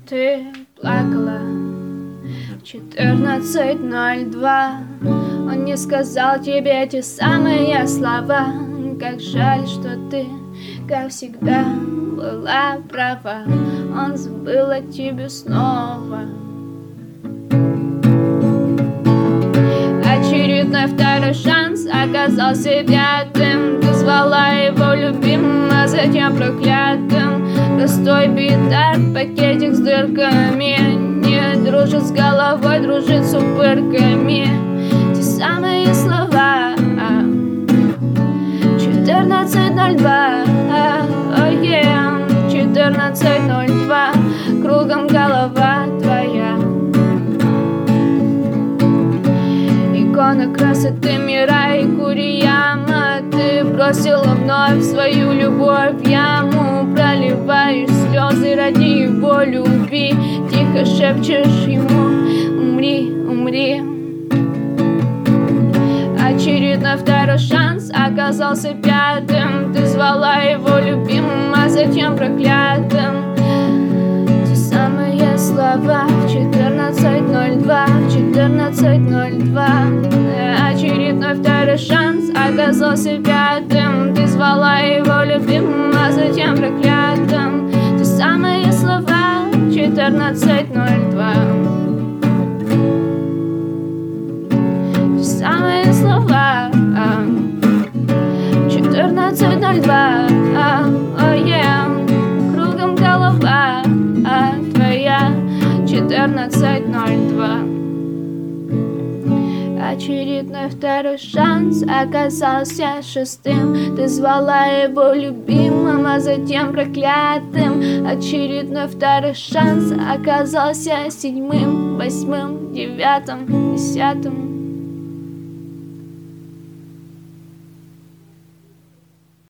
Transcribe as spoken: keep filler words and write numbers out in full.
Ты плакала в четырнадцать ноль два. Он не сказал тебе те самые слова. Как жаль, что ты, как всегда, была права. Он забыл о тебе снова. Очередной второй шанс оказался пятым. Ты звала его любимым, а затем проклятым. Простой битар, пакетик с дырками. Не дружит с головой, дружит с упырками. Те самые слова. Четырнадцать ноль два, oh yeah. Четырнадцать ноль два, кругом голова твоя. Икона красоты мира и Курияма. Ты бросила вновь свою любовь в яму. Проливаешь слезы ради его любви. Тихо шепчешь ему: умри, умри. Очередной второй шанс оказался пятым. Ты звала его любимым, а затем проклятым. Те самые слова в четырнадцать ноль два, в четырнадцать ноль два. Очередной второй шанс оказался пятым. Ты звала его любимым, а затем проклятым. Те самые слова в четырнадцать ноль два. Самые слова четырнадцать ноль два, oh yeah. Кругом голова твоя. Четырнадцать ноль два. Очередной второй шанс оказался шестым. Ты звала его любимым, а затем проклятым. Очередной второй шанс оказался седьмым, восьмым, девятым, десятым.